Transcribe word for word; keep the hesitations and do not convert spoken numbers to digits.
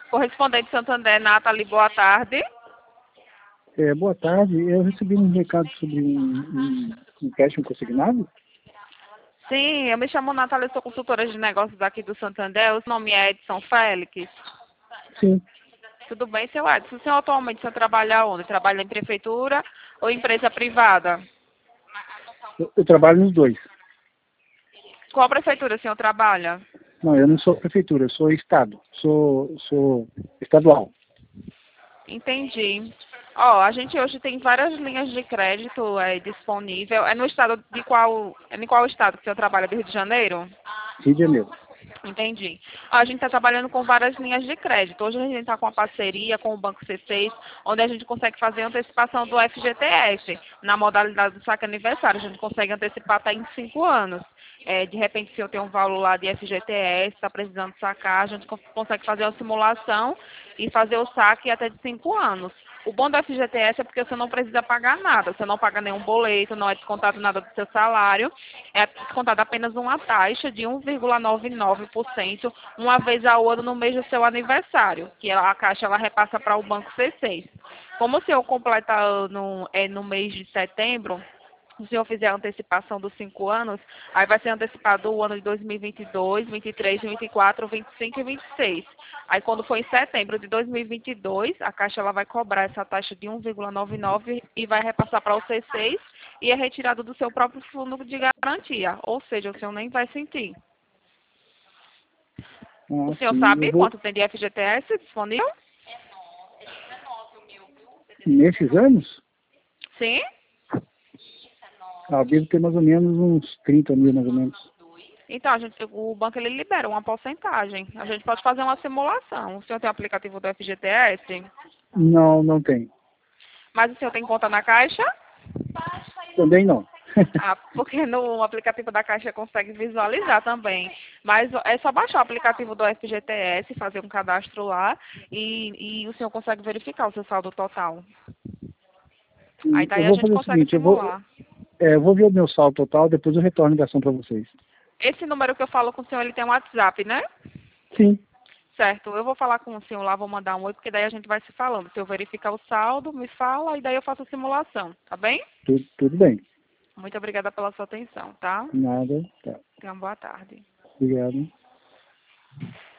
Correspondente Santander, Nathalie, boa tarde. É, boa tarde. Eu recebi um recado sobre um, um, um empréstimo consignado. Sim, eu me chamo Nathalie, sou consultora de negócios aqui do Santander. O nome é Edson Félix. Sim, Tudo bem, seu Edson? O senhor atualmente o senhor trabalha onde? Trabalha em prefeitura ou empresa privada? eu, eu trabalho nos dois. Qual prefeitura o senhor trabalha? Não, eu não sou prefeitura, eu sou estado. Sou, sou estadual. Entendi. Ó, a gente hoje tem várias linhas de crédito é, disponível. É no estado de qual, é em qual estado que o senhor trabalha? Do Rio de Janeiro? Rio de Janeiro. Entendi. Ó, a gente está trabalhando com várias linhas de crédito. Hoje a gente está com uma parceria com o Banco C seis, onde a gente consegue fazer a antecipação do F G T S. Na modalidade do saque aniversário, a gente consegue antecipar até em cinco anos. É, de repente, se eu tenho um valor lá de F G T S, está precisando sacar, a gente cons- consegue fazer uma simulação e fazer o saque até de cinco anos. O bom do F G T S é porque você não precisa pagar nada, você não paga nenhum boleto, não é descontado nada do seu salário, é descontado apenas uma taxa de um vírgula noventa e nove por cento uma vez ao ano no mês do seu aniversário, que ela- a Caixa ela repassa para o Banco C seis. Como o senhor completa ano é no mês de setembro, se o senhor fizer a antecipação dos cinco anos, aí vai ser antecipado o ano de dois mil e vinte e dois, vinte e três, vinte e quatro, vinte e cinco e vinte e seis. Aí quando for em setembro de dois mil e vinte e dois, a Caixa ela vai cobrar essa taxa de um vírgula noventa e nove e vai repassar para o C seis e é retirado do seu próprio fundo de garantia. Ou seja, o senhor nem vai sentir. O Ah, senhor sim. Eu sabe vou, quanto tem de F G T S disponível? nesses anos, Sim? ah, devo ter mais ou menos uns trinta mil, mais ou menos. Então, a gente, o banco ele libera uma porcentagem. A gente pode fazer uma simulação. O senhor tem o aplicativo do F G T S? Não, não tem. Mas o senhor tem conta na Caixa? Também não. Ah, porque no aplicativo da Caixa consegue visualizar também. Mas é só baixar o aplicativo do F G T S, fazer um cadastro lá e, e o senhor consegue verificar o seu saldo total. Aí Hum, daí Eu a vou gente fazer o consegue seguinte, eu vou, simular. é, eu vou ver o meu saldo total, depois eu retorno a ligação para vocês. Esse número que eu falo com o senhor, ele tem um WhatsApp, né? Sim, Certo, eu vou falar com o senhor lá, vou mandar um oi, porque daí a gente vai se falando. Se eu verificar o saldo, me fala e daí eu faço a simulação, tá bem? tudo, tudo bem. Muito obrigada pela sua atenção, tá? Nada, tá. Tenha uma boa tarde. Obrigado.